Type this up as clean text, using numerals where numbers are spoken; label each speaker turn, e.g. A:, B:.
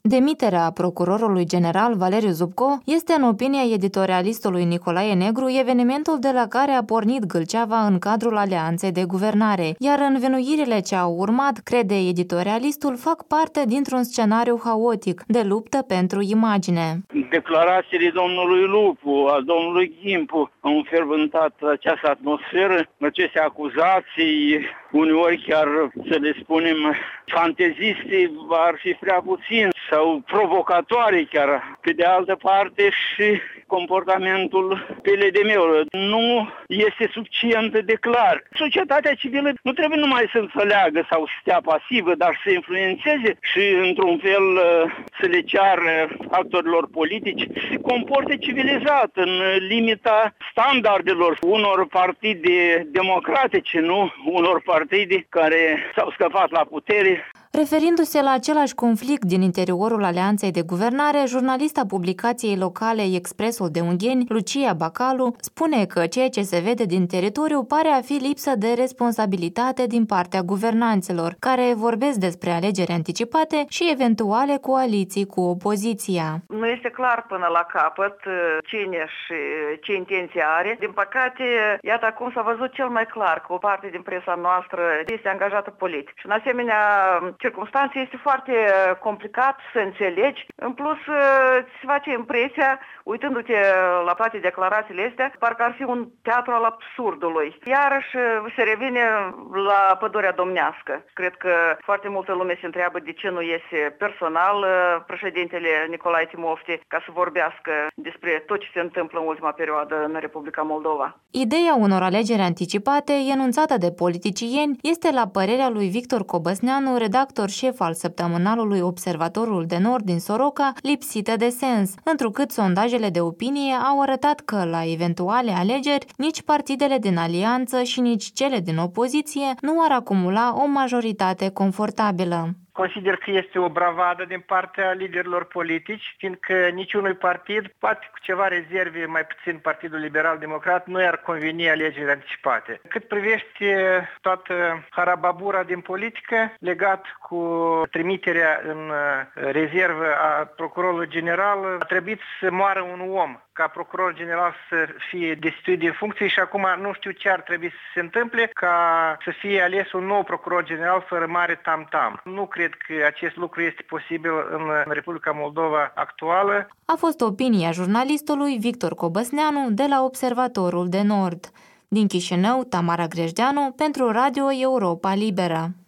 A: Demiterea procurorului general Valeriu Zubco este, în opinia editorialistului Nicolae Negru, evenimentul de la care a pornit gâlceava în cadrul alianței de guvernare, iar învinuirile ce au urmat, crede editorialistul, fac parte dintr-un scenariu haotic de luptă pentru imagine.
B: Declarațiile domnului Lupu, a domnului Ghimpu au înfervântat această atmosferă, aceste acuzații, uneori chiar, să le spunem, fanteziste, ar fi prea puțin, sau provocatoare chiar. Pe de altă parte și comportamentul PLDM-ului nu este suficient de clar. Societatea civilă nu trebuie numai să înțeleagă sau să stea pasivă, dar să influențeze și, într-un fel, să le ceară actorilor politici să se comporte civilizat în limita standardelor unor partide democratice, nu unor partide care s-au scăpat la putere.
A: Referindu-se la același conflict din interiorul alianței de guvernare, jurnalista publicației locale Expresul de Ungheni, Lucia Bacalu, spune că ceea ce se vede din teritoriu pare a fi lipsă de responsabilitate din partea guvernanților, care vorbesc despre alegeri anticipate și eventuale coaliții cu opoziția.
C: Nu este clar până la capăt cine și ce intenție are. Din păcate, iată acum s-a văzut cel mai clar că o parte din presa noastră este angajată politic. Și în asemenea circumstanțe este foarte complicat să înțelegi. În plus, se face impresia, uitându-te la toate declarațiile astea, parcă ar fi un teatru al absurdului. Iarăși se revine la pădurea domnească. Cred că foarte multă lume se întreabă de ce nu iese personal președintele Nicolae Timofte ca să vorbească despre tot ce se întâmplă în ultima perioadă în Republica Moldova.
A: Ideea unor alegeri anticipate, enunțată de politicieni, este, la părerea lui Victor Cobăsneanu, redactor șef al săptămânalului Observatorul de Nord din Soroca, lipsită de sens, întrucât sondajele de opinie au arătat că, la eventuale alegeri, nici partidele din alianță și nici cele din opoziție nu ar acumula o majoritate confortabilă.
D: Consider că este o bravadă din partea liderilor politici, fiindcă niciunui partid, poate cu ceva rezerve, mai puțin Partidul Liberal Democrat, nu i-ar conveni alegeri anticipate. Cât privește toată harababura din politică, legat cu trimiterea în rezervă a procurorului general, a trebuit să moară un om ca procuror general să fie destituit din funcție și acum nu știu ce ar trebui să se întâmple ca să fie ales un nou procuror general fără mare tam-tam. Nu cred că acest lucru este posibil în Republica Moldova actuală.
A: A fost opinia jurnalistului Victor Cobăsneanu de la Observatorul de Nord. Din Chișinău, Tamara Grejdeanu pentru Radio Europa Liberă.